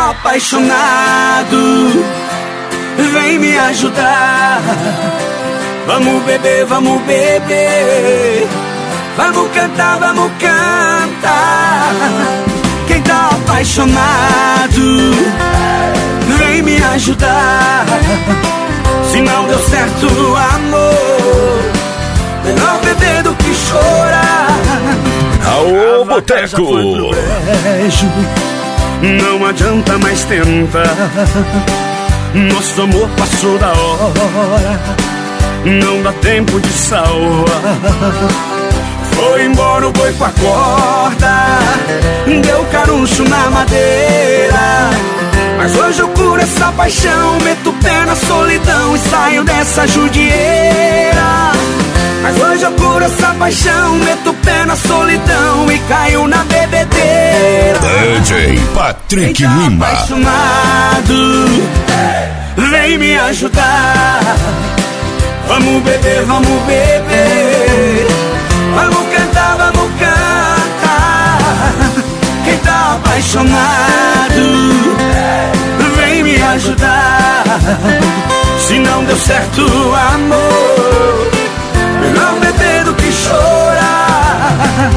tá apaixonado, vem me ajudar. Vamos beber, vamos beber, vamos cantar, vamos cantar. Quem tá apaixonado, vem me ajudar. Se não deu certo o amor, melhor beber do que chorar. Aô, Boteco! Não adianta mais tentar, nosso amor passou da hora, não dá tempo de salvar. Foi embora o boi com a corda, deu caruncho na madeira. Mas hoje eu curo essa paixão, meto o pé na solidão e saio dessa judieira. Mas hoje eu curo essa paixão, meto o pé na solidão e caio na bebedeira. DJ Patrick Quem tá Lima. apaixonado, vem me ajudar. Vamos beber, vamos beber, vamos cantar, vamos cantar. Quem tá apaixonado, vem me ajudar. Se não deu certo o amor, melhor beber do que chorar.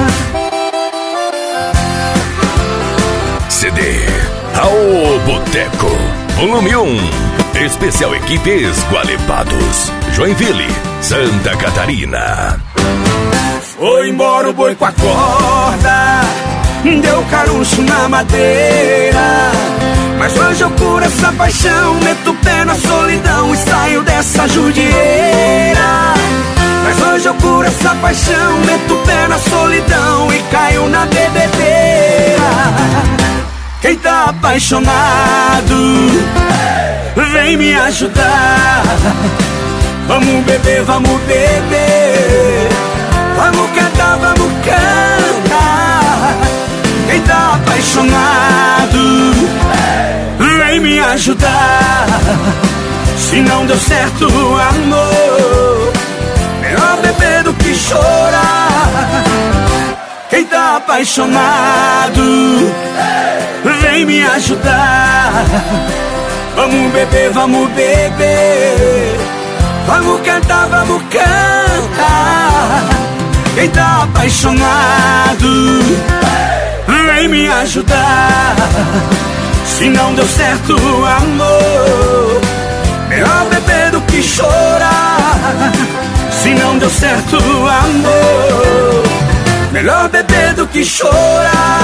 CD Aô, Boteco, volume 1. Especial Equipes Gualepados, Joinville, Santa Catarina. Foi embora o boi com a corda, deu caruncho na madeira. Mas hoje eu curo essa paixão, meto o pé na solidão e saio dessa judieira. Mas hoje eu curo essa paixão, meto o pé na solidão e caio na bebedeira. Quem tá apaixonado, vem me ajudar. Vamos beber, vamos beber, vamos cantar, vamos cantar. Quem tá apaixonado, vem me ajudar. Se não deu certo o amor, melhor beber do que chorar. Quem tá apaixonado, vem me ajudar. Vamos beber, vamos beber, vamos cantar, vamos cantar. Quem tá apaixonado, vem me ajudar. Se não deu certo o amor, melhor beber do que chorar. Se não deu certo o amor, melhor beber do que chorar.